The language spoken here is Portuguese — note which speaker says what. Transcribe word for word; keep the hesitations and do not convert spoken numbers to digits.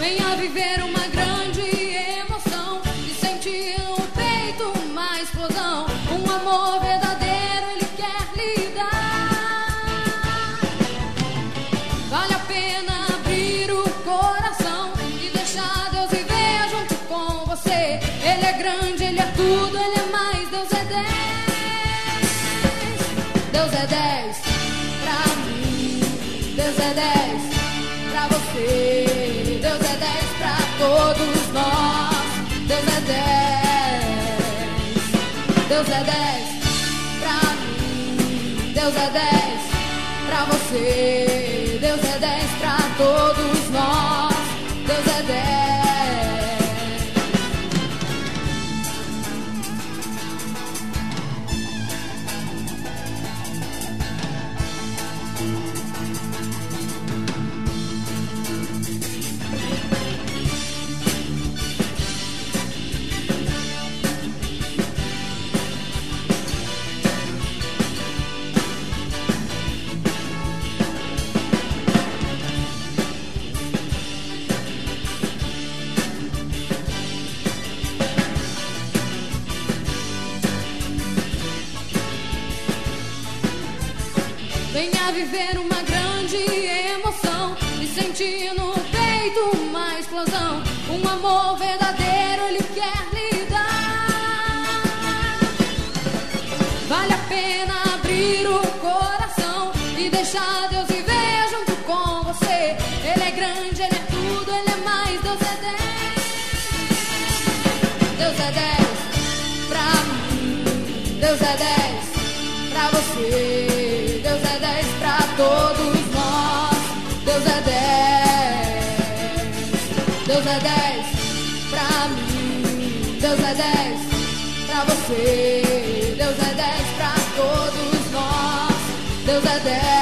Speaker 1: Venha viver uma grande emoção e sentir no peito uma explosão. Um amor verdadeiro Ele quer lhe dar. Vale a pena abrir o coração e deixar Deus viver junto com você. Ele é grande, Ele é tudo, Ele é mais. Deus é dez. Deus é dez pra mim. Deus é dez pra você. Deus é dez pra todos nós. Deus é dez. Deus é dez pra mim. Deus é dez pra você. Deus é dez pra todos nós. Deus é dez. Venha viver uma grande emoção e sentir no peito uma explosão. Um amor verdadeiro Ele quer lhe dar. Vale a pena abrir o coração e deixar Deus viver junto com você. Ele é grande, Ele é tudo, Ele é mais. Deus é dez. Deus é dez pra mim. Deus é dez pra você. Deus é dez pra todos nós. Deus é dez. Deus é dez pra mim. Deus é dez pra você. Deus é dez pra todos nós. Deus é dez.